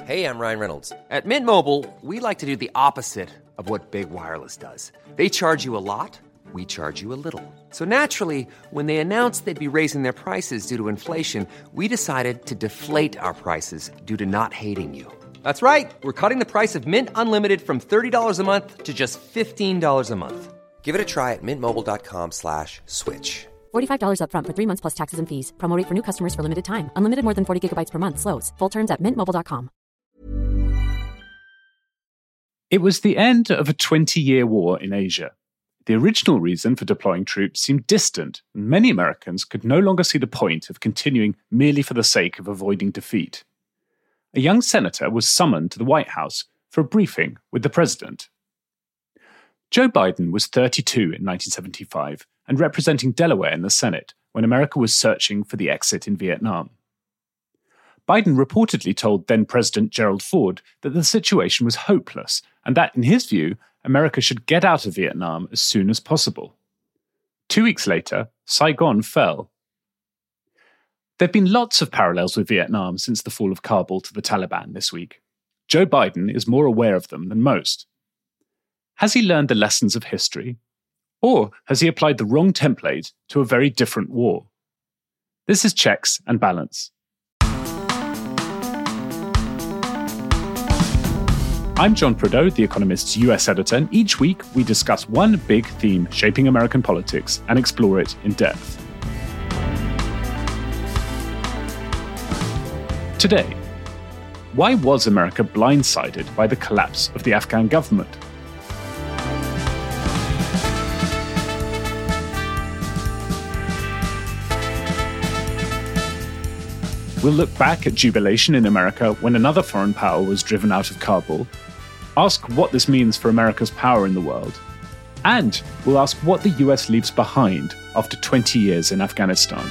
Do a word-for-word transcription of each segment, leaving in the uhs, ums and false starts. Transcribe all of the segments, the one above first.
Hey, I'm Ryan Reynolds. At Mint Mobile, we like to do the opposite of what Big Wireless does. They charge you a lot, we charge you a little. So naturally, when they announced they'd be raising their prices due to inflation, we decided to deflate our prices due to not hating you. That's right. We're cutting the price of Mint Unlimited from thirty dollars a month to just fifteen dollars a month. Give it a try at mintmobile.com slash switch. forty-five dollars up front for three months plus taxes and fees. Promo rate for new customers for limited time. Unlimited more than forty gigabytes per month slows. Full terms at mint mobile dot com. It was the end of a twenty-year war in Asia. The original reason for deploying troops seemed distant, and many Americans could no longer see the point of continuing merely for the sake of avoiding defeat. A young senator was summoned to the White House for a briefing with the president. Joe Biden was thirty-two in nineteen seventy-five and representing Delaware in the Senate when America was searching for the exit in Vietnam. Biden reportedly told then-President Gerald Ford that the situation was hopeless and that, in his view, America should get out of Vietnam as soon as possible. Two weeks later, Saigon fell. There have been lots of parallels with Vietnam since the fall of Kabul to the Taliban this week. Joe Biden is more aware of them than most. Has he learned the lessons of history? Or has he applied the wrong template to a very different war? This is Checks and Balance. I'm John Prideaux, The Economist's U S editor, and each week we discuss one big theme shaping American politics and explore it in depth. Today, why was America blindsided by the collapse of the Afghan government? We'll look back at jubilation in America when another foreign power was driven out of Kabul, ask what this means for America's power in the world, and we'll ask what the U S leaves behind after twenty years in Afghanistan.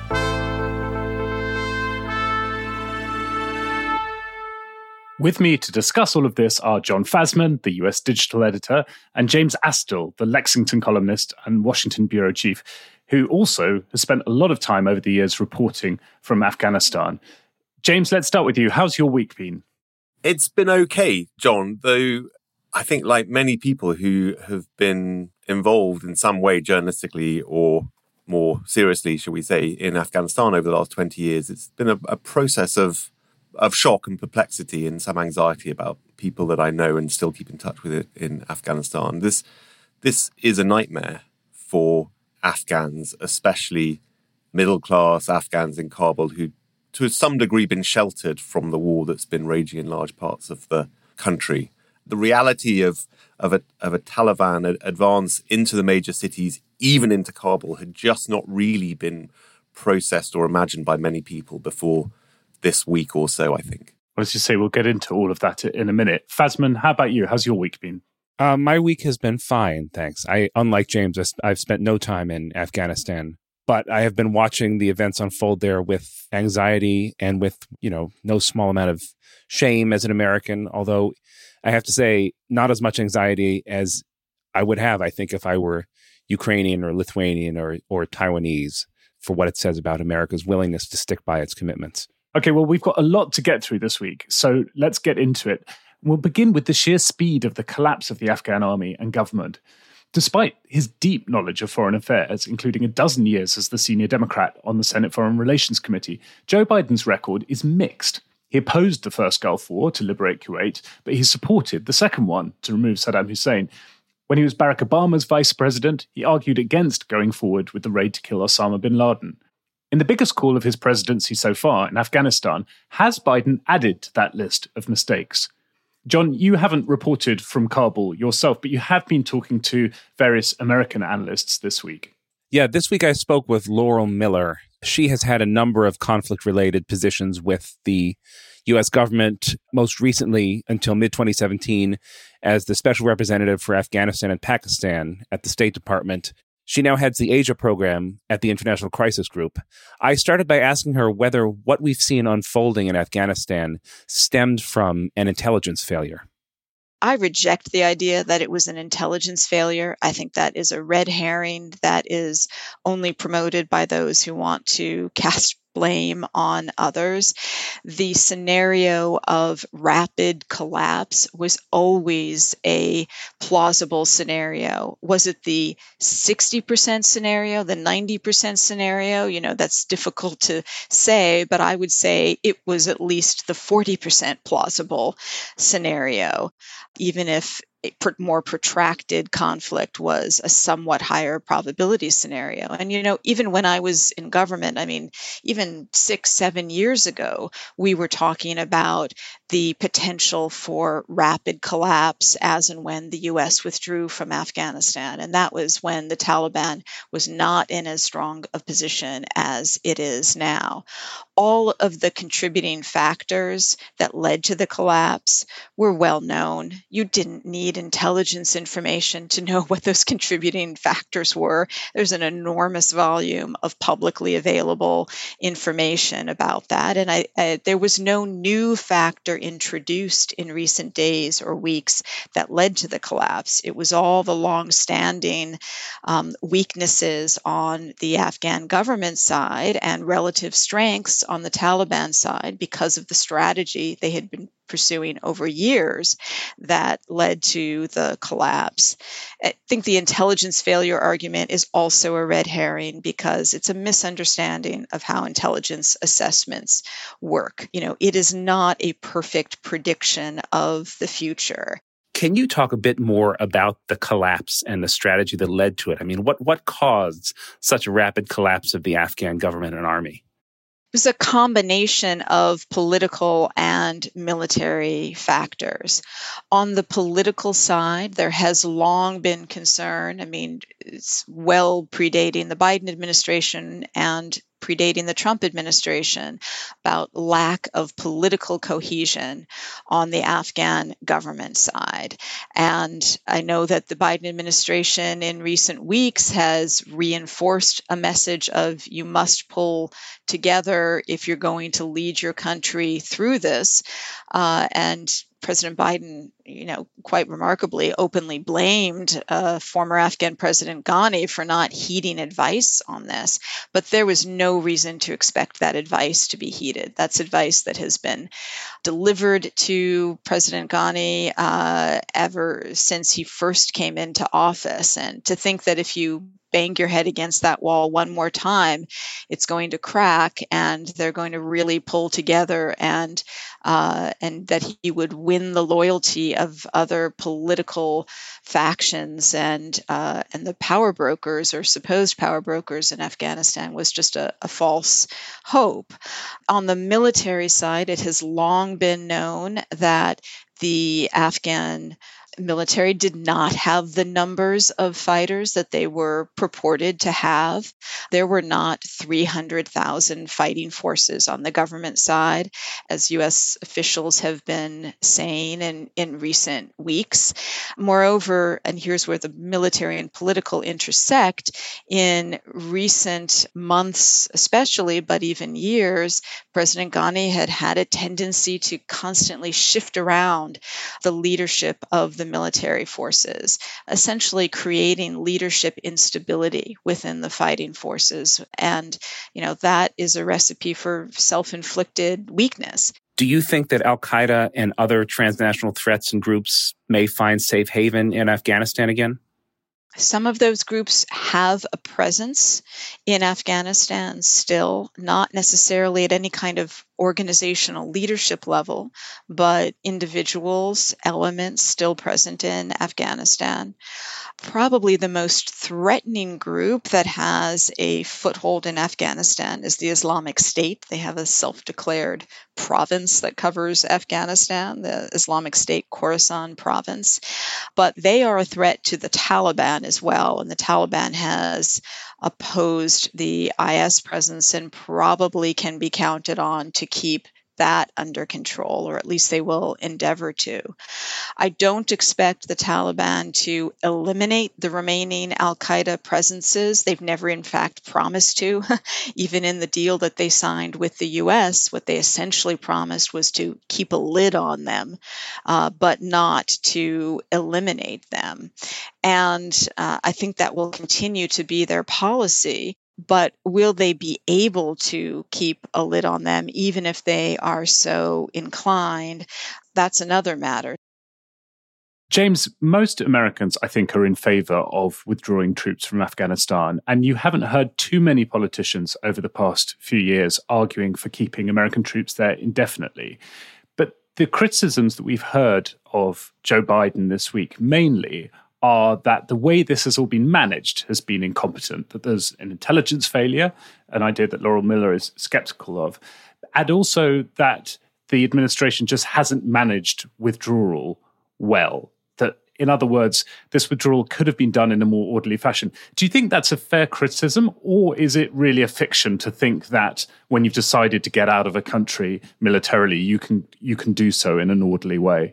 With me to discuss all of this are Jon Fasman, the U S digital editor, and James Astle, the Lexington columnist and Washington bureau chief, who also has spent a lot of time over the years reporting from Afghanistan. James, let's start with you. How's your week been? It's been okay, John, though I think like many people who have been involved in some way journalistically or more seriously, shall we say, in Afghanistan over the last twenty years, it's been a, a process of of shock and perplexity and some anxiety about people that I know and still keep in touch with it in Afghanistan. This this is a nightmare for Afghans, especially middle-class Afghans in Kabul who, to some degree, been sheltered from the war that's been raging in large parts of the country. The reality of of a, of a Taliban advance into the major cities, even into Kabul, had just not really been processed or imagined by many people before this week or so, I think. Well, as you say, we'll get into all of that in a minute. Fasman, how about you? How's your week been? Uh, my week has been fine, thanks. I, unlike James, I've spent no time in Afghanistan, but I have been watching the events unfold there with anxiety and with, you know, no small amount of shame as an American, although I have to say not as much anxiety as I would have, I think, if I were Ukrainian or Lithuanian or, or Taiwanese for what it says about America's willingness to stick by its commitments. Okay, well, we've got a lot to get through this week, so let's get into it. We'll begin with the sheer speed of the collapse of the Afghan army and government. Despite his deep knowledge of foreign affairs, including a dozen years as the senior Democrat on the Senate Foreign Relations Committee, Joe Biden's record is mixed. He opposed the first Gulf War to liberate Kuwait, but he supported the second one to remove Saddam Hussein. When he was Barack Obama's vice president, he argued against going forward with the raid to kill Osama bin Laden. In the biggest call of his presidency so far in Afghanistan, has Biden added to that list of mistakes? John, you haven't reported from Kabul yourself, but you have been talking to various American analysts this week. Yeah, this week I spoke with Laurel Miller. She has had a number of conflict-related positions with the U S government, most recently until mid twenty seventeen as the special representative for Afghanistan and Pakistan at the State Department. She now heads the Asia program at the International Crisis Group. I started by asking her whether what we've seen unfolding in Afghanistan stemmed from an intelligence failure. I reject the idea that it was an intelligence failure. I think that is a red herring that is only promoted by those who want to cast blame on others. The scenario of rapid collapse was always a plausible scenario. Was it the sixty percent scenario, the ninety percent scenario? You know, that's difficult to say, but I would say it was at least the forty percent plausible scenario, even if a more protracted conflict was a somewhat higher probability scenario. And, you know, even when I was in government, I mean, even six, seven years ago, we were talking about the potential for rapid collapse as and when the U S withdrew from Afghanistan. And that was when the Taliban was not in as strong a position as it is now. All of the contributing factors that led to the collapse were well known. You didn't need intelligence information to know what those contributing factors were. There's an enormous volume of publicly available information about that. And I, I, there was no new factor introduced in recent days or weeks that led to the collapse. It was all the long-standing um, weaknesses on the Afghan government side and relative strengths on the Taliban side because of the strategy they had been pursuing over years that led to the collapse. I think the intelligence failure argument is also a red herring because it's a misunderstanding of how intelligence assessments work. You know, it is not a perfect prediction of the future. Can you talk a bit more about the collapse and the strategy that led to it? I mean, what, what caused such a rapid collapse of the Afghan government and army? It was a combination of political and military factors. On the political side, there has long been concern. I mean, it's well predating the Biden administration and predating the Trump administration about lack of political cohesion on the Afghan government side. And I know that the Biden administration in recent weeks has reinforced a message of you must pull together if you're going to lead your country through this. Uh, and President Biden, you know, quite remarkably openly blamed uh, former Afghan President Ghani for not heeding advice on this. But there was no reason to expect that advice to be heeded. That's advice that has been delivered to President Ghani uh, ever since he first came into office. And to think that if you bang your head against that wall one more time, it's going to crack and they're going to really pull together and uh, and that he would win the loyalty of other political factions and uh, and the power brokers or supposed power brokers in Afghanistan was just a, a false hope. On the military side, it has long been known that the Afghan military did not have the numbers of fighters that they were purported to have. There were not three hundred thousand fighting forces on the government side, as U S officials have been saying in, in recent weeks. Moreover, and here's where the military and political intersect, in recent months especially, but even years, President Ghani had had a tendency to constantly shift around the leadership of the military forces, essentially creating leadership instability within the fighting forces. And, you know, that is a recipe for self-inflicted weakness. Do you think that al-Qaeda and other transnational threats and groups may find safe haven in Afghanistan again? Some of those groups have a presence in Afghanistan still, not necessarily at any kind of organizational leadership level, but individuals, elements still present in Afghanistan. Probably the most threatening group that has a foothold in Afghanistan is the Islamic State. They have a self-declared province that covers Afghanistan, the Islamic State Khorasan province. But they are a threat to the Taliban as well, and the Taliban has opposed the I S presence and probably can be counted on to keep that under control, or at least they will endeavor to. I don't expect the Taliban to eliminate the remaining al-Qaeda presences. They've never, in fact, promised to. Even in the deal that they signed with the U S, what they essentially promised was to keep a lid on them, uh, but not to eliminate them. And uh, I think that will continue to be their policy. But will they be able to keep a lid on them, even if they are so inclined? That's another matter. James, most Americans, I think, are in favor of withdrawing troops from Afghanistan, and you haven't heard too many politicians over the past few years arguing for keeping American troops there indefinitely. But the criticisms that we've heard of Joe Biden this week mainly are that the way this has all been managed has been incompetent, that there's an intelligence failure, an idea that Laurel Miller is skeptical of, and also that the administration just hasn't managed withdrawal well. That, in other words, this withdrawal could have been done in a more orderly fashion. Do you think that's a fair criticism, or is it really a fiction to think that when you've decided to get out of a country militarily, you can you can do so in an orderly way?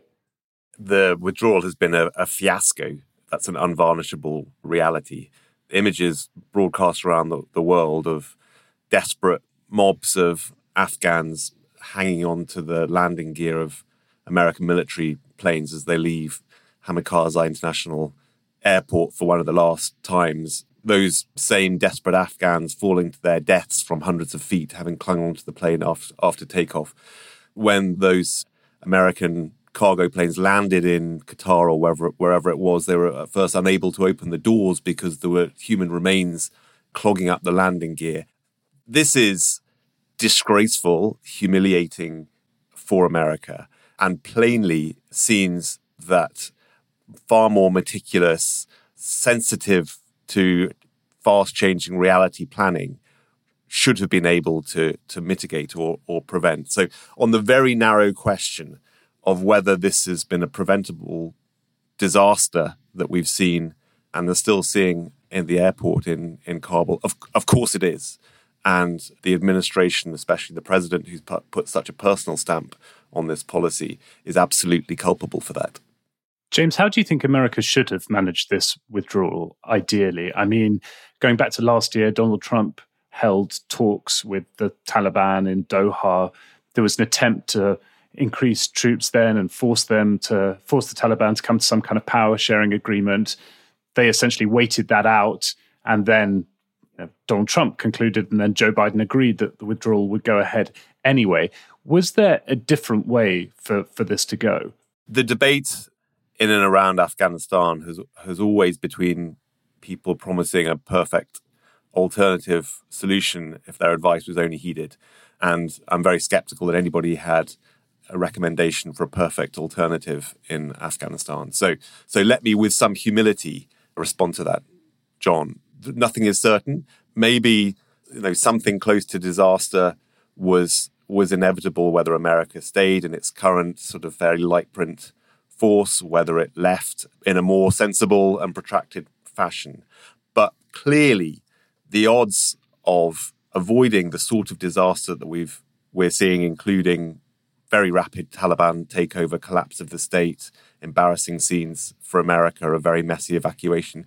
The withdrawal has been a, a fiasco. That's an unvarnishable reality. Images broadcast around the, the world of desperate mobs of Afghans hanging on to the landing gear of American military planes as they leave Hamid Karzai International Airport for one of the last times. Those same desperate Afghans falling to their deaths from hundreds of feet, having clung onto the plane after, after takeoff. When those American cargo planes landed in Qatar or wherever, wherever it was, they were at first unable to open the doors because there were human remains clogging up the landing gear. This is disgraceful, humiliating for America, and plainly scenes that far more meticulous, sensitive to fast-changing reality planning should have been able to, to mitigate or, or prevent. So on the very narrow question of whether this has been a preventable disaster that we've seen and are still seeing in the airport in, in Kabul, of, of course it is. And the administration, especially the president who's put, put such a personal stamp on this policy, is absolutely culpable for that. James, how do you think America should have managed this withdrawal, ideally? I mean, going back to last year, Donald Trump held talks with the Taliban in Doha. There was an attempt to increase troops then and force them to force the Taliban to come to some kind of power sharing agreement. They essentially waited that out, and then you know, Donald Trump concluded, and then Joe Biden agreed that the withdrawal would go ahead anyway. Was there a different way for, for this to go? The debate in and around Afghanistan has has always between people promising a perfect alternative solution if their advice was only heeded. And I'm very skeptical that anybody had a recommendation for a perfect alternative in Afghanistan. So so let me, with some humility, respond to that, John. Nothing is certain. Maybe you know something close to disaster was was inevitable, whether America stayed in its current sort of fairly light print force, whether it left in a more sensible and protracted fashion. But clearly, the odds of avoiding the sort of disaster that we've we're seeing, including very rapid Taliban takeover, collapse of the state, embarrassing scenes for America, a very messy evacuation.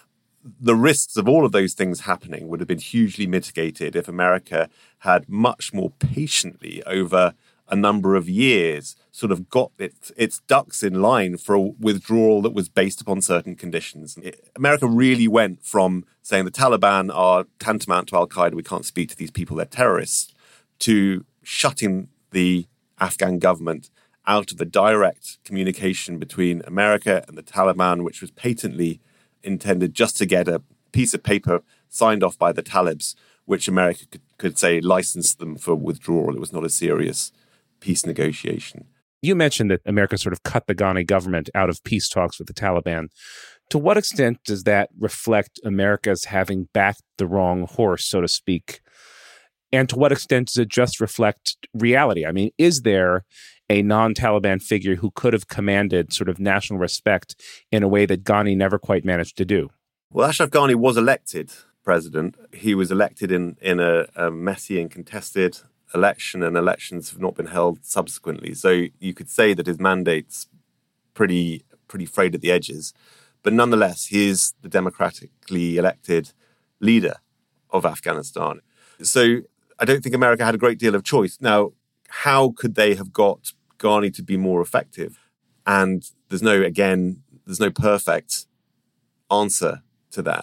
The risks of all of those things happening would have been hugely mitigated if America had much more patiently over a number of years sort of got its, its ducks in line for a withdrawal that was based upon certain conditions. It, America really went from saying the Taliban are tantamount to Al-Qaeda, we can't speak to these people, they're terrorists, to shutting the Afghan government out of the direct communication between America and the Taliban, which was patently intended just to get a piece of paper signed off by the Talibs, which America could, could say licensed them for withdrawal. It was not a serious peace negotiation. You mentioned that America sort of cut the Ghani government out of peace talks with the Taliban. To what extent does that reflect America's having backed the wrong horse, so to speak? And to what extent does it just reflect reality? I mean, is there a non-Taliban figure who could have commanded sort of national respect in a way that Ghani never quite managed to do? Well, Ashraf Ghani was elected president. He was elected in, in a, a messy and contested election, and elections have not been held subsequently. So you could say that his mandate's pretty pretty frayed at the edges. But nonetheless, he is the democratically elected leader of Afghanistan. So I don't think America had a great deal of choice. Now, how could they have got Ghani to be more effective? And there's no, again, there's no perfect answer to that.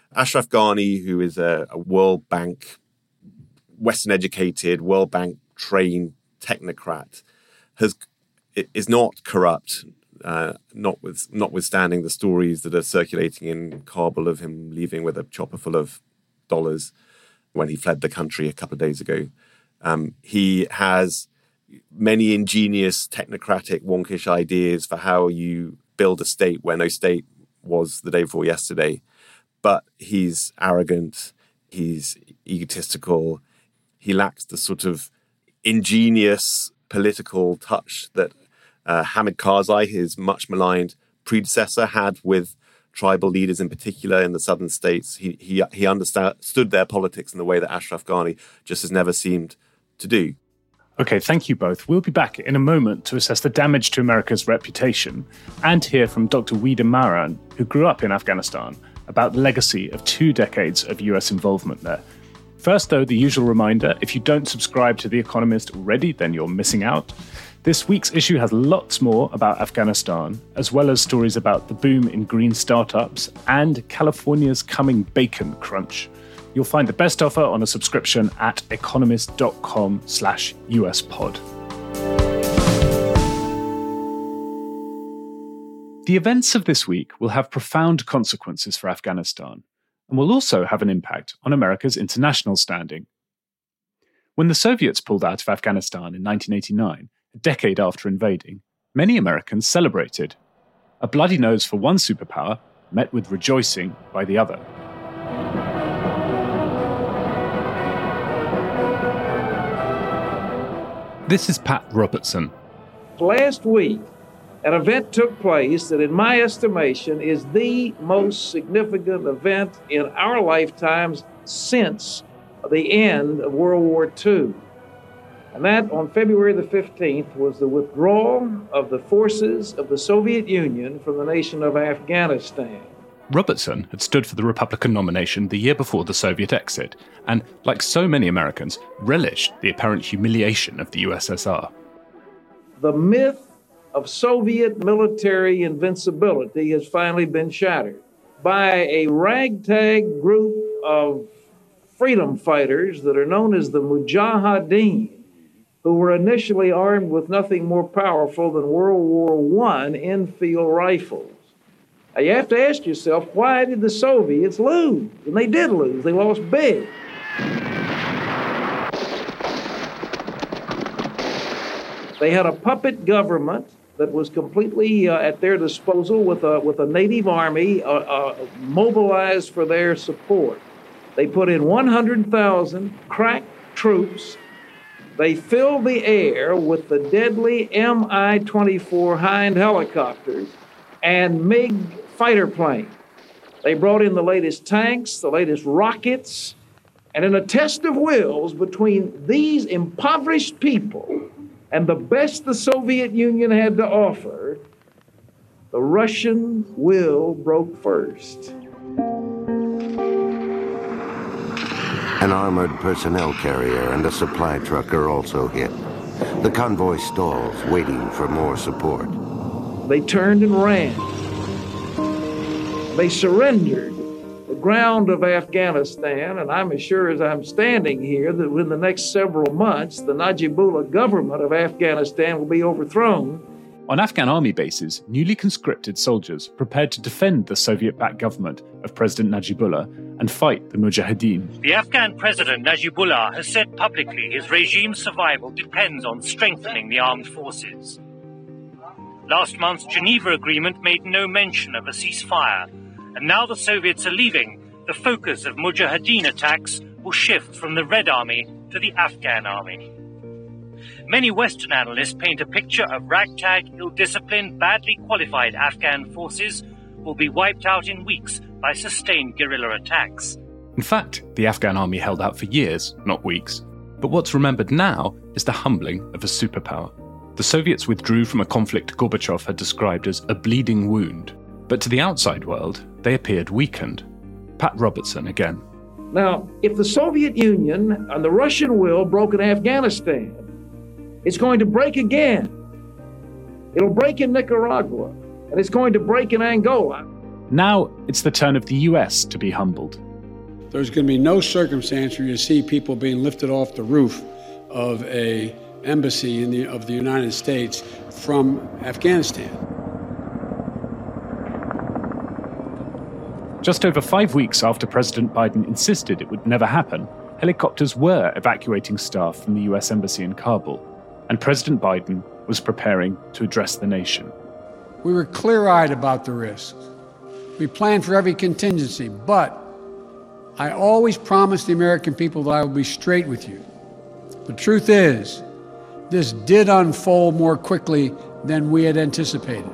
Ashraf Ghani, who is a, a World Bank, Western-educated, World Bank-trained technocrat, has is not corrupt, uh, not with, notwithstanding the stories that are circulating in Kabul of him leaving with a chopper full of dollars when he fled the country a couple of days ago. Um, he has many ingenious, technocratic, wonkish ideas for how you build a state where no state was the day before yesterday. But he's arrogant, he's egotistical, he lacks the sort of ingenious political touch that uh, Hamid Karzai, his much maligned predecessor, had with tribal leaders in particular in the southern states. He he he understood their politics in the way that Ashraf Ghani just has never seemed to do. Okay, thank you both. We'll be back in a moment to assess the damage to America's reputation and hear from Doctor Weeda Maran, who grew up in Afghanistan, about the legacy of two decades of U S involvement there. First, though, the usual reminder, if you don't subscribe to The Economist already, then you're missing out. This week's issue has lots more about Afghanistan, as well as stories about the boom in green startups and California's coming bacon crunch. You'll find the best offer on a subscription at economist.com slash US pod. The events of this week will have profound consequences for Afghanistan and will also have an impact on America's international standing. When the Soviets pulled out of Afghanistan in nineteen eighty-nine, a decade after invading, many Americans celebrated. A bloody nose for one superpower met with rejoicing by the other. This is Pat Robertson. Last week, an event took place that, in my estimation, is the most significant event in our lifetimes since the end of World War Two. And that, on February the fifteenth, was the withdrawal of the forces of the Soviet Union from the nation of Afghanistan. Robertson had stood for the Republican nomination the year before the Soviet exit, and, like so many Americans, relished the apparent humiliation of the U S S R. The myth of Soviet military invincibility has finally been shattered by a ragtag group of freedom fighters that are known as the Mujahideen, who were initially armed with nothing more powerful than World War One Enfield rifles. Now, you have to ask yourself, why did the Soviets lose? And they did lose. They lost big. They had a puppet government that was completely uh, at their disposal with a, with a native army uh, uh, mobilized for their support. They put in one hundred thousand crack troops. They filled the air with the deadly M I twenty-four Hind helicopters and MiG fighter planes. They brought in the latest tanks, the latest rockets, and in a test of wills between these impoverished people and the best the Soviet Union had to offer, the Russian will broke first. An armored personnel carrier and a supply truck are also hit. The convoy stalls, waiting for more support. They turned and ran. They surrendered the ground of Afghanistan, and I'm as sure as I'm standing here that in the next several months, the Najibullah government of Afghanistan will be overthrown. On Afghan army bases, newly conscripted soldiers prepared to defend the Soviet-backed government of President Najibullah and fight the Mujahideen. The Afghan president, Najibullah, has said publicly his regime's survival depends on strengthening the armed forces. Last month's Geneva Agreement made no mention of a ceasefire, and now the Soviets are leaving, the focus of Mujahideen attacks will shift from the Red Army to the Afghan army. Many Western analysts paint a picture of ragtag, ill-disciplined, badly qualified Afghan forces will be wiped out in weeks by sustained guerrilla attacks. In fact, the Afghan army held out for years, not weeks. But what's remembered now is the humbling of a superpower. The Soviets withdrew from a conflict Gorbachev had described as a bleeding wound. But to the outside world, they appeared weakened. Pat Robertson again. Now, if the Soviet Union and the Russian will broke in Afghanistan, it's going to break again. It'll break in Nicaragua, and it's going to break in Angola. Now it's the turn of the U S to be humbled. There's going to be no circumstance where you see people being lifted off the roof of a embassy in the, of the United States from Afghanistan. Just over five weeks after President Biden insisted it would never happen, helicopters were evacuating staff from the U S Embassy in Kabul, and President Biden was preparing to address the nation. We were clear-eyed about the risks. We planned for every contingency, but I always promised the American people that I would be straight with you. The truth is, this did unfold more quickly than we had anticipated.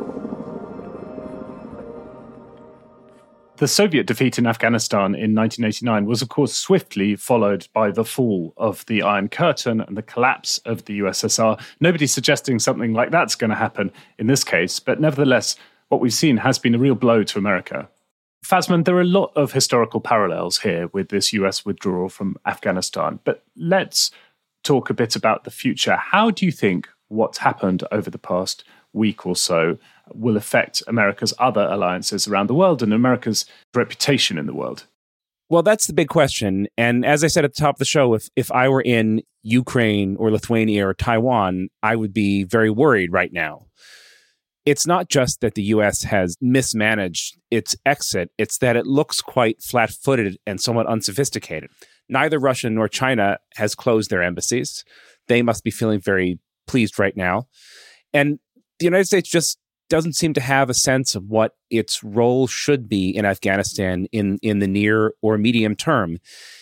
The Soviet defeat in Afghanistan in nineteen eighty-nine was, of course, swiftly followed by the fall of the Iron Curtain and the collapse of the U S S R. Nobody's suggesting something like that's going to happen in this case, but nevertheless, what we've seen has been a real blow to America. Fazman, there are a lot of historical parallels here with this U S withdrawal from Afghanistan, but let's talk a bit about the future. How do you think what's happened over the past week or so will affect America's other alliances around the world and America's reputation in the world? Well, that's the big question. And as I said at the top of the show, if, if I were in Ukraine or Lithuania or Taiwan, I would be very worried right now. It's not just that the U S has mismanaged its exit, it's that it looks quite flat-footed and somewhat unsophisticated. Neither Russia nor China has closed their embassies. They must be feeling very pleased right now. And the United States just doesn't seem to have a sense of what its role should be in Afghanistan in, in the near or medium term.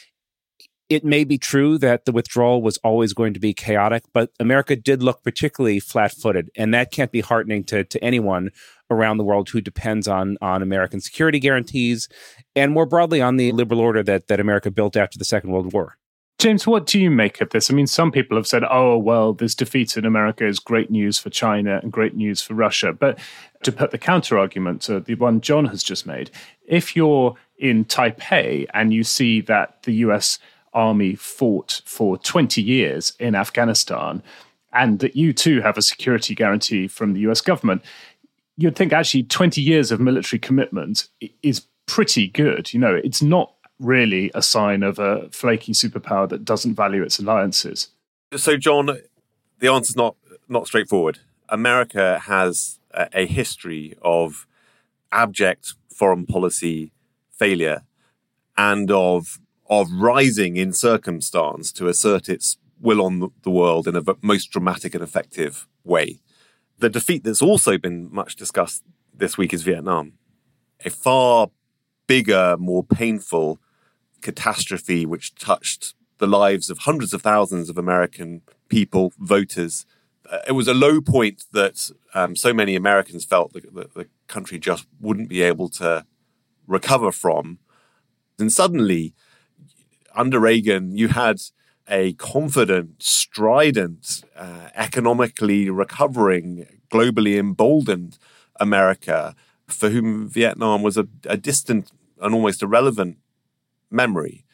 It may be true that the withdrawal was always going to be chaotic, but America did look particularly flat-footed, and that can't be heartening to, to anyone around the world who depends on, on American security guarantees and more broadly on the liberal order that, that America built after the Second World War. James, what do you make of this? I mean, some people have said, oh, well, this defeat in America is great news for China and great news for Russia. But to put the counter-argument to the one John has just made, if you're in Taipei and you see that the U S Army fought for twenty years in Afghanistan and that you too have a security guarantee from the U S government, you'd think actually twenty years of military commitment is pretty good. You know, it's not really a sign of a flaky superpower that doesn't value its alliances. So, John, the answer's not not straightforward. America has a, a history of abject foreign policy failure and of of rising in circumstance to assert its will on the world in a most dramatic and effective way. The defeat that's also been much discussed this week is Vietnam. A far bigger, more painful catastrophe which touched the lives of hundreds of thousands of American people, voters. Uh, it was a low point that um, so many Americans felt that the, the country just wouldn't be able to recover from. And suddenly, under Reagan, you had a confident, strident, uh, economically recovering, globally emboldened America for whom Vietnam was a, a distant and almost irrelevant memory.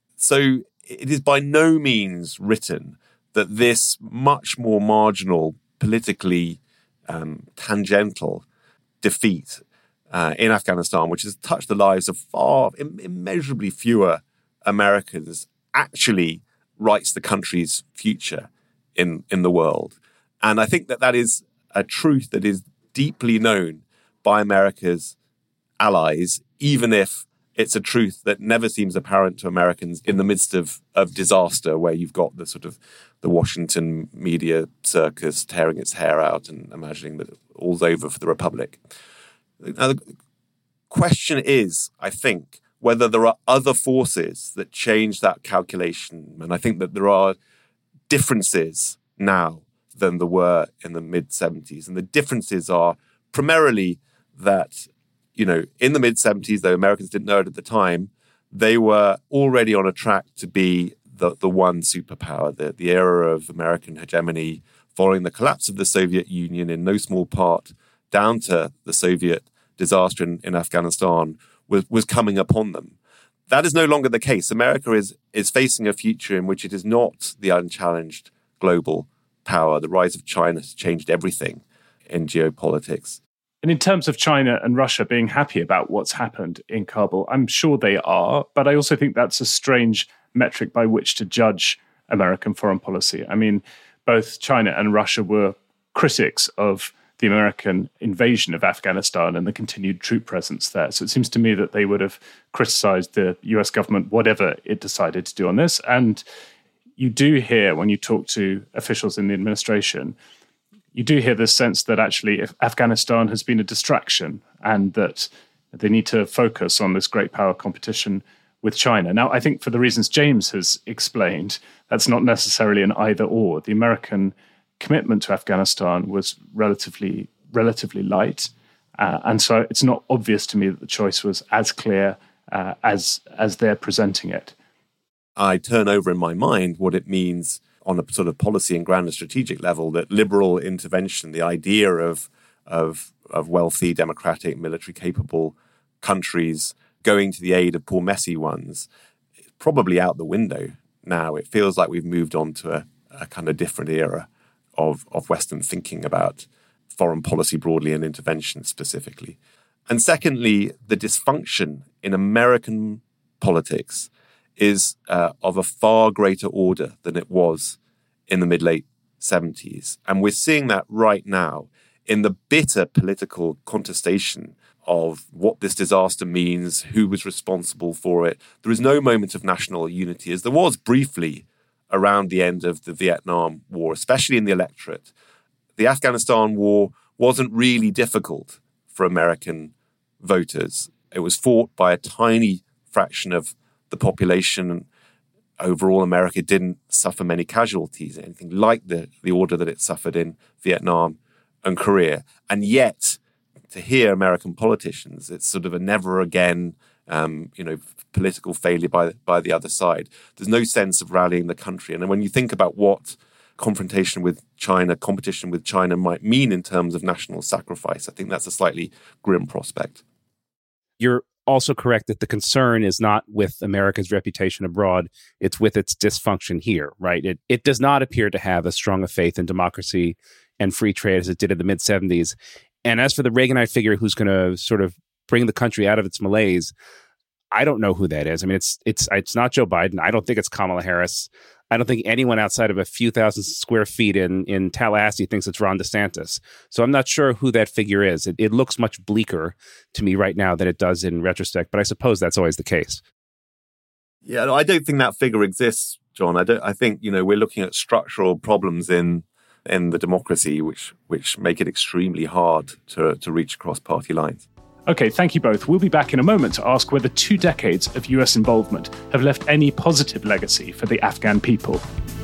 So it is by no means written that this much more marginal, politically um, tangential defeat uh, in Afghanistan, which has touched the lives of far Im- immeasurably fewer Americans, actually writes the country's future in, in the world. And I think that that is a truth that is deeply known by America's allies, even if it's a truth that never seems apparent to Americans in the midst of, of disaster, where you've got the sort of the Washington media circus tearing its hair out and imagining that all's over for the Republic. Now, the question is, I think, whether there are other forces that change that calculation. And I think that there are differences now than there were in the mid-seventies. And the differences are primarily that, you know, in the mid-seventies, though Americans didn't know it at the time, they were already on a track to be the, the one superpower, the, the era of American hegemony following the collapse of the Soviet Union, in no small part down to the Soviet disaster in, in Afghanistan, was, was coming upon them. That is no longer the case. America is, is facing a future in which it is not the unchallenged global power. The rise of China has changed everything in geopolitics. And in terms of China and Russia being happy about what's happened in Kabul, I'm sure they are, but I also think that's a strange metric by which to judge American foreign policy. I mean, both China and Russia were critics of the American invasion of Afghanistan and the continued troop presence there. So it seems to me that they would have criticized the U S government, whatever it decided to do on this. And you do hear, when you talk to officials in the administration, you do hear this sense that actually if Afghanistan has been a distraction and that they need to focus on this great power competition with China. Now, I think for the reasons James has explained, that's not necessarily an either or. The American commitment to Afghanistan was relatively relatively light. Uh, and so it's not obvious to me that the choice was as clear uh, as as they're presenting it. I turn over in my mind what it means on a sort of policy and grander strategic level, that liberal intervention, the idea of of of wealthy, democratic, military capable countries going to the aid of poor, messy ones, is probably out the window now. It feels like we've moved on to a, a kind of different era of, of Western thinking about foreign policy broadly and intervention specifically. And secondly, the dysfunction in American politics is uh, of a far greater order than it was in the mid-late seventies. And we're seeing that right now in the bitter political contestation of what this disaster means, who was responsible for it. There is no moment of national unity, as there was briefly around the end of the Vietnam War, especially in the electorate. The Afghanistan War wasn't really difficult for American voters. It was fought by a tiny fraction of the population. Overall, America didn't suffer many casualties, anything like the, the order that it suffered in Vietnam and Korea. And yet, to hear American politicians, it's sort of a never again, um, you know, political failure by by the other side. There's no sense of rallying the country. And when you think about what confrontation with China, competition with China might mean in terms of national sacrifice, I think that's a slightly grim prospect. You're also correct that the concern is not with America's reputation abroad, it's with its dysfunction here, right? It it does not appear to have as strong a faith in democracy and free trade as it did in the mid-seventies. And as for the Reaganite figure who's going to sort of bring the country out of its malaise, I don't know who that is. I mean, it's it's it's not Joe Biden. I don't think it's Kamala Harris. I don't think anyone outside of a few thousand square feet in, in Tallahassee thinks it's Ron DeSantis. So I'm not sure who that figure is. It, it looks much bleaker to me right now than it does in retrospect, but I suppose that's always the case. Yeah, no, I don't think that figure exists, John. I don't. I think, you know, we're looking at structural problems in in the democracy which which make it extremely hard to to reach across party lines. Okay, thank you both. We'll be back in a moment to ask whether two decades of U S involvement have left any positive legacy for the Afghan people.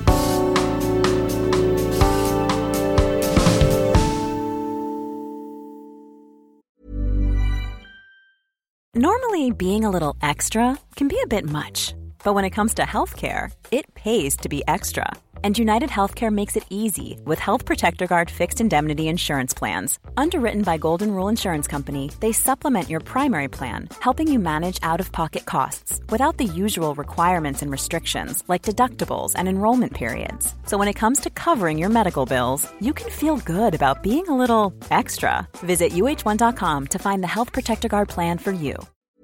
Normally, being a little extra can be a bit much, but when it comes to healthcare, it pays to be extra. And United Healthcare makes it easy with Health Protector Guard fixed indemnity insurance plans. Underwritten by Golden Rule Insurance Company, they supplement your primary plan, helping you manage out-of-pocket costs without the usual requirements and restrictions like deductibles and enrollment periods. So when it comes to covering your medical bills, you can feel good about being a little extra. Visit U H one dot com to find the Health Protector Guard plan for you.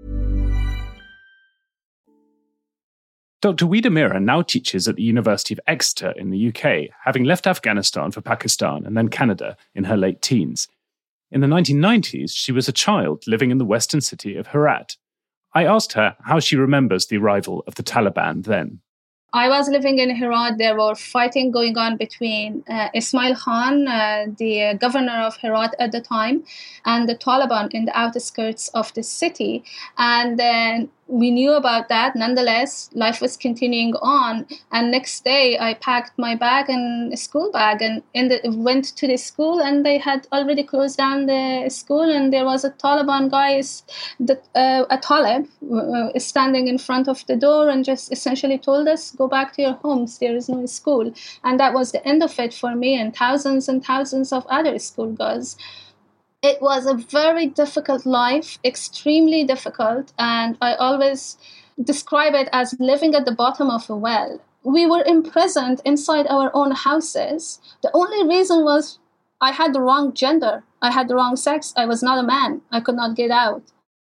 Doctor Weeda Mira now teaches at the University of Exeter in the U K, having left Afghanistan for Pakistan and then Canada in her late teens. In the nineteen nineties, she was a child living in the western city of Herat. I asked her how she remembers the arrival of the Taliban then. I was living in Herat. There were fighting going on between uh, Ismail Khan, uh, the governor of Herat at the time, and the Taliban in the outskirts of the city. And then we knew about that. Nonetheless, life was continuing on. And next day, I packed my bag and a school bag and in the, went to the school. And they had already closed down the school. And there was a Taliban guy, that, uh, a Talib, uh, standing in front of the door and just essentially told us, go back to your homes. There is no school. And that was the end of it for me and thousands and thousands of other schoolgirls. It was a very difficult life, extremely difficult, and I always describe it as living at the bottom of a well. We were imprisoned inside our own houses. The only reason was I had the wrong gender. I had the wrong sex. I was not a man. I could not get out.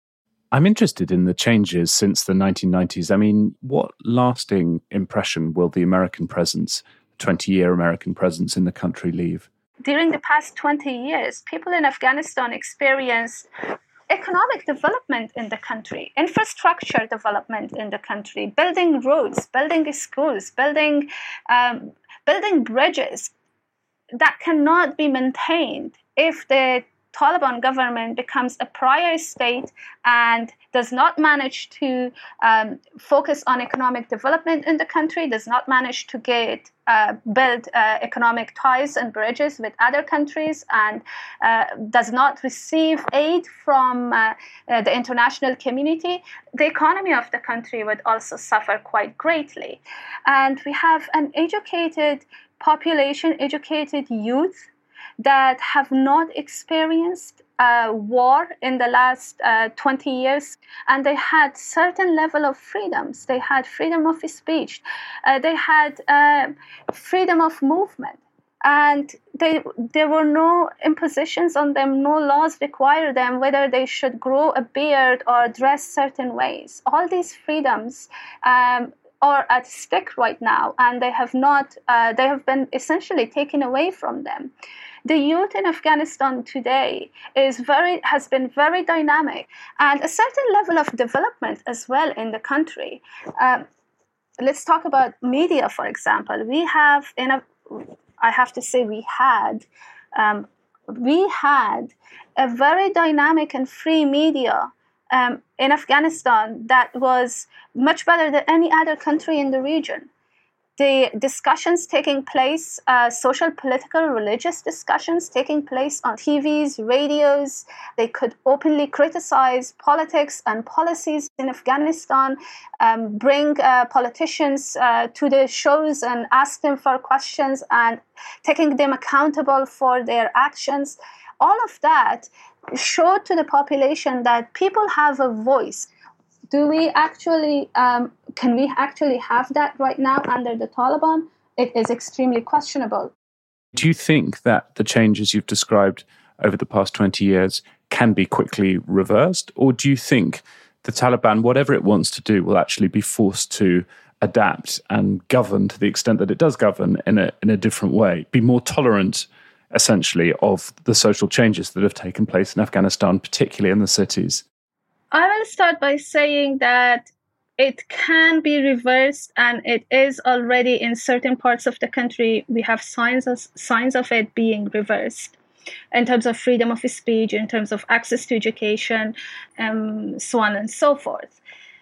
I'm interested in the changes since the nineteen nineties. I mean, what lasting impression will the American presence, twenty-year American presence in the country leave? During the past twenty years, people in Afghanistan experienced economic development in the country, infrastructure development in the country, building roads, building schools, building um, building bridges that cannot be maintained if the Taliban government becomes a pariah state and does not manage to um, focus on economic development in the country, does not manage to get uh, build uh, economic ties and bridges with other countries, and uh, does not receive aid from uh, uh, the international community, the economy of the country would also suffer quite greatly. And we have an educated population, educated youth that have not experienced uh, war in the last uh, twenty years, and they had certain level of freedoms. They had freedom of speech, uh, they had uh, freedom of movement, and they, there were no impositions on them, no laws require them whether they should grow a beard or dress certain ways. All these freedoms um, are at stake right now, and they have not, uh, they have been essentially taken away from them. The youth in Afghanistan today is very has been very dynamic, and a certain level of development as well in the country. Um, let's talk about media, for example. We have, in a, I have to say, we had, um, we had a very dynamic and free media um, in Afghanistan that was much better than any other country in the region. The discussions taking place, uh, social, political, religious discussions taking place on T Vs, radios, they could openly criticize politics and policies in Afghanistan, um, bring uh, politicians uh, to the shows and ask them for questions and taking them accountable for their actions. All of that showed to the population that people have a voice. Do we actually, um, can we actually have that right now under the Taliban? It is extremely questionable. Do you think that the changes you've described over the past twenty years can be quickly reversed? Or do you think the Taliban, whatever it wants to do, will actually be forced to adapt and govern to the extent that it does govern in a, in a different way, be more tolerant, essentially, of the social changes that have taken place in Afghanistan, particularly in the cities? I will start by saying that it can be reversed, and it is already in certain parts of the country. We have signs of, signs of it being reversed in terms of freedom of speech, in terms of access to education, um, so on and so forth.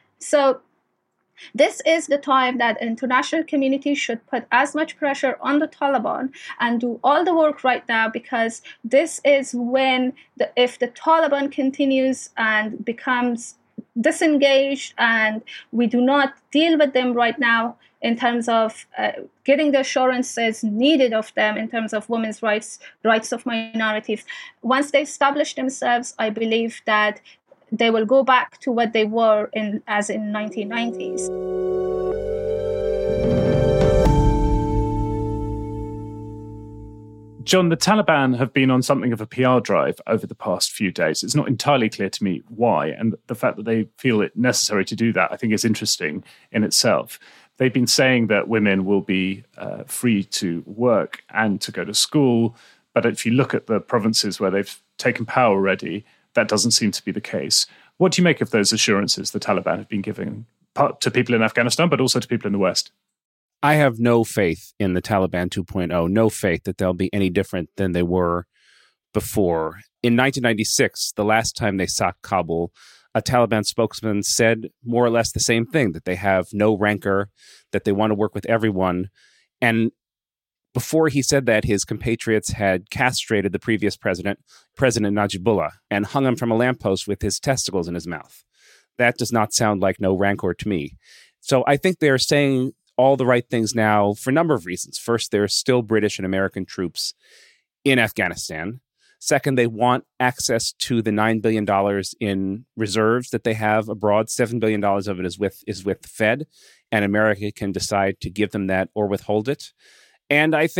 So this is the time that the international community should put as much pressure on the Taliban and do all the work right now, because this is when, the, if the Taliban continues and becomes disengaged and we do not deal with them right now in terms of uh, getting the assurances needed of them in terms of women's rights, rights of minorities, once they establish themselves, I believe that they will go back to what they were in as in nineteen nineties. John, the Taliban have been on something of a P R drive over the past few days. It's not entirely clear to me why, and the fact that they feel it necessary to do that, I think, is interesting in itself. They've been saying that women will be uh, free to work and to go to school, but if you look at the provinces where they've taken power already, that doesn't seem to be the case. What do you make of those assurances the Taliban have been giving to people in Afghanistan, but also to people in the West? I have no faith in the Taliban two point oh, no faith that they'll be any different than they were before. In nineteen ninety-six, the last time they sacked Kabul, a Taliban spokesman said more or less the same thing, that they have no rancor, that they want to work with everyone. And before he said that, his compatriots had castrated the previous president, President Najibullah, and hung him from a lamppost with his testicles in his mouth. That does not sound like no rancor to me. So I think they're saying all the right things now for a number of reasons. First, there are still British and American troops in Afghanistan. Second, they want access to the nine billion dollars in reserves that they have abroad. seven billion dollars of it is with is with the Fed, and America can decide to give them that or withhold it. And I think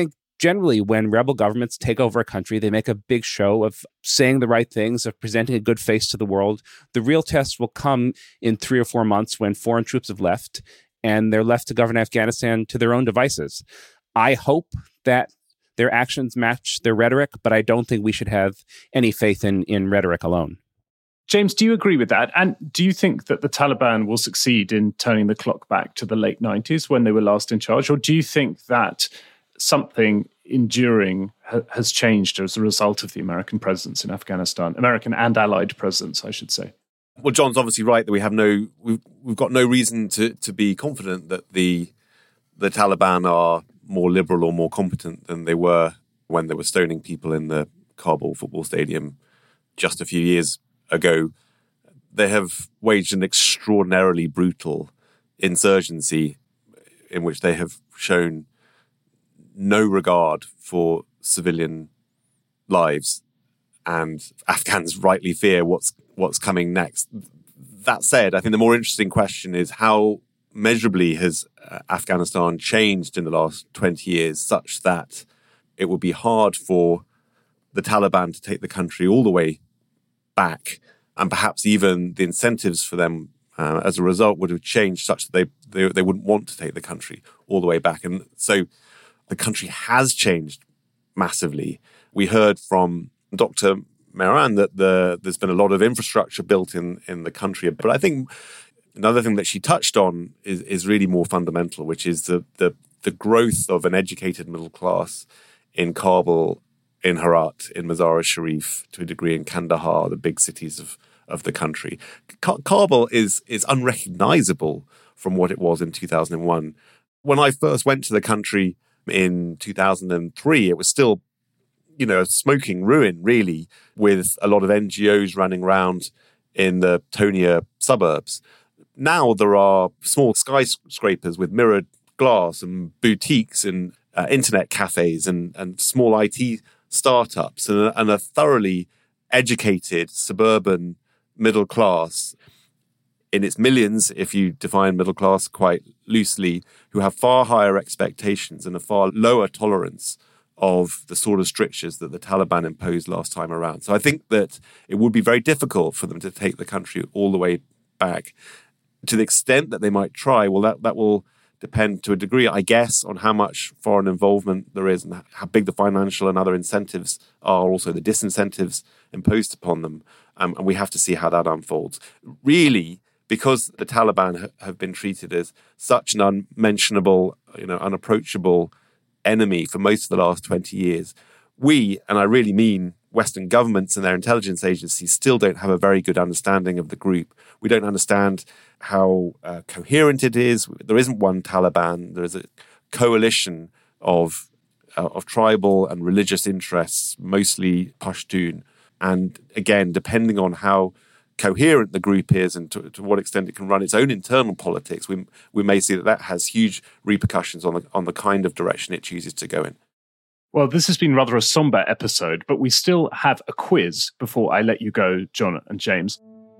generally, when rebel governments take over a country, they make a big show of saying the right things, of presenting a good face to the world. The real test will come in three or four months when foreign troops have left and they're left to govern Afghanistan to their own devices. I hope that their actions match their rhetoric, but I don't think we should have any faith in, in rhetoric alone. James, do you agree with that? And do you think that the Taliban will succeed in turning the clock back to the late nineties when they were last in charge? Or do you think that something enduring ha- has changed as a result of the American presence in Afghanistan? American and allied presence, I should say. Well, John's obviously right that we have no, we've, we've got no reason to, to be confident that the the Taliban are more liberal or more competent than they were when they were stoning people in the Kabul football stadium just a few years ago. They have waged an extraordinarily brutal insurgency in which they have shown no regard for civilian lives, and Afghans rightly fear what's what's coming next. That said, I think the more interesting question is how measurably has uh, Afghanistan changed in the last twenty years such that it would be hard for the Taliban to take the country all the way back, and perhaps even the incentives for them uh, as a result would have changed such that they, they they wouldn't want to take the country all the way back. And so the country has changed massively. We heard from Doctor Mehran that the, there's been a lot of infrastructure built in, in the country. But I think another thing that she touched on is, is really more fundamental, which is the, the, the growth of an educated middle class in Kabul, in Herat, in Mazar-e-Sharif, to a degree in Kandahar, the big cities of, of the country. Ka- Kabul is, is unrecognizable from what it was in two thousand one. When I first went to the country in two thousand three, it was still, you know, a smoking ruin, really, with a lot of N G Os running around in the Tonia suburbs. Now there are small skyscrapers with mirrored glass and boutiques and uh, internet cafes and, and small I T startups and a, and a thoroughly educated suburban middle class in its millions, if you define middle class quite loosely, who have far higher expectations and a far lower tolerance of the sort of strictures that the Taliban imposed last time around. So I think that it would be very difficult for them to take the country all the way back. To the extent that they might try, well, that, that will depend to a degree, I guess, on how much foreign involvement there is and how big the financial and other incentives are, also the disincentives imposed upon them. Um, and we have to see how that unfolds. Really, because the Taliban ha- have been treated as such an unmentionable, you know, unapproachable enemy for most of the last twenty years, we, and I really mean Western governments and their intelligence agencies, still don't have a very good understanding of the group. We don't understand how uh, coherent it is. There isn't one Taliban. There is a coalition of uh, of tribal and religious interests, mostly Pashtun. And again, depending on how coherent the group is and to, to what extent it can run its own internal politics, we we may see that that has huge repercussions on the on the kind of direction it chooses to go in. Well, this has been rather a somber episode, but we still have a quiz before I let you go, John and James.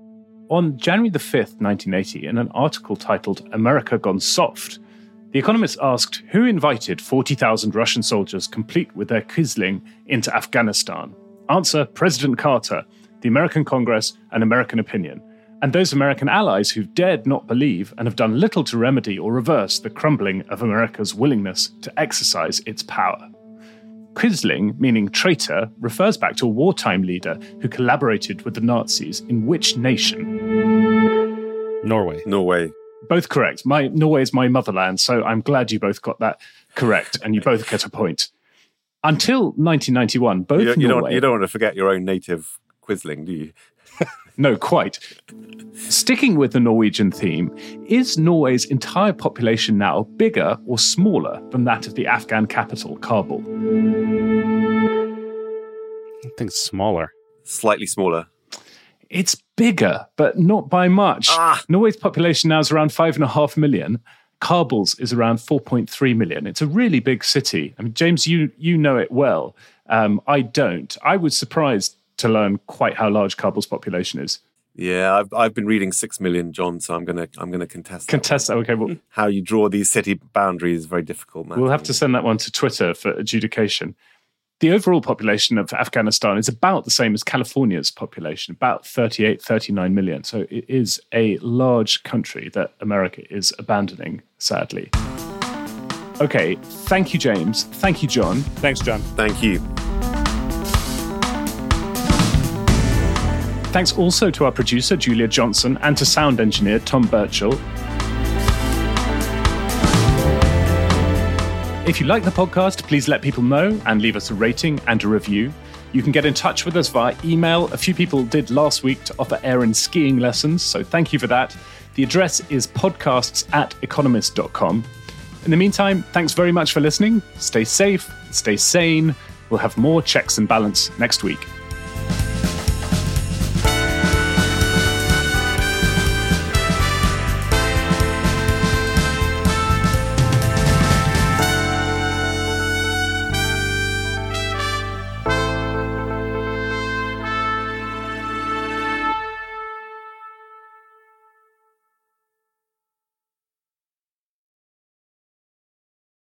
On January the fifth, nineteen eighty, in an article titled America Gone Soft, The Economist asked who invited forty thousand Russian soldiers complete with their Quisling into Afghanistan. Answer, President Carter, the American Congress, and American opinion, and those American allies who've dared not believe and have done little to remedy or reverse the crumbling of America's willingness to exercise its power. Quisling, meaning traitor, refers back to a wartime leader who collaborated with the Nazis in which nation? Norway. Norway. Both correct. My Norway is my motherland, so I'm glad you both got that correct, and you both get a point. Until nineteen ninety-one, both you don't, you Norway... Don't, you don't want to forget your own native Quisling, do you? No, quite. Sticking with the Norwegian theme, is Norway's entire population now bigger or smaller than that of the Afghan capital, Kabul? I think smaller. Slightly smaller. It's bigger, but not by much. Ah. Norway's population now is around five and a half million. Kabul's is around four point three million. It's a really big city. I mean, James, you you know it well. Um, I don't. I was surprised to learn quite how large Kabul's population is. Yeah, I've I've been reading Six Million, John, so I'm gonna I'm gonna contest. Contest. That okay, well, how you draw these city boundaries is very difficult, man. We'll have to send that one to Twitter for adjudication. The overall population of Afghanistan is about the same as California's population, about thirty-eight, thirty-nine million. So it is a large country that America is abandoning, sadly. Okay, thank you, James. Thank you, John. Thanks, John. Thank you. Thanks also to our producer, Julia Johnson, and to sound engineer, Tom Birchall. If you like the podcast, please let people know and leave us a rating and a review. You can get in touch with us via email. A few people did last week to offer Aaron skiing lessons, so thank you for that. The address is podcasts at economist dot com. In the meantime, thanks very much for listening. Stay safe, stay sane. We'll have more Checks and Balance next week.